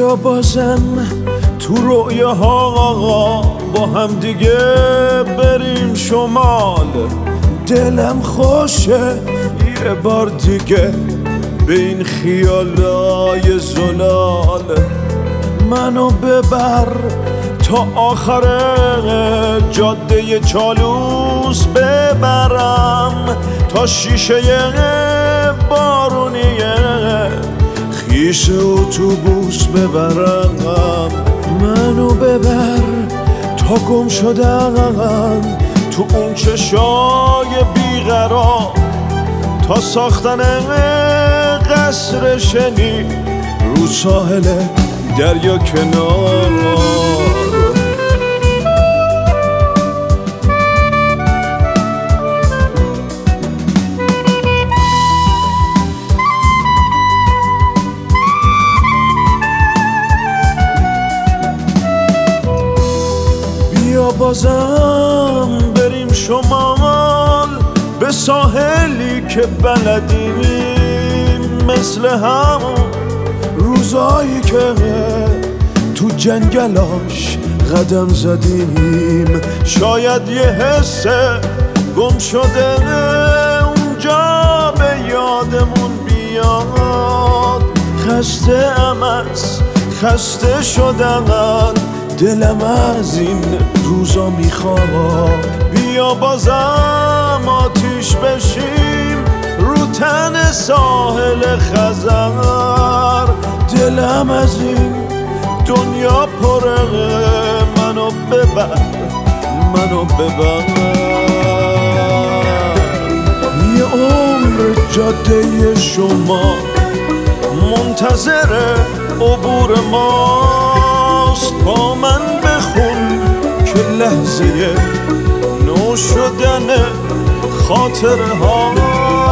بیا بازم تو رویاها با هم دیگه بریم شمال. دلم خوشه یه بار دیگه به این خیالای زلال. منو ببر تا آخر جاده چالوس ببرم، تا شیشه بارونیه خیش اتوبوس ببرم. منو ببر تا گم شدم تو اون چشای بیقرار، تا ساختن قصر شنی رو ساحل دریا کنار. بیا بازم بریم شمال، به ساحلی که بلدیم، مثل همون روزایی که تو جنگلاش قدم زدیم. شاید یه حس گم شده اونجا به یادمون بیاد. خسته ام از خسته شدن، دلم از این روزا میخواد. بیا بازم آتیش بشیم رو تن ساحل خزر. دلم از این دنیا پره، منو ببر منو ببر. یه عمر جاده شما منتظر عبور ماست. با من بخون که لحظه نو شدن خاطره ها.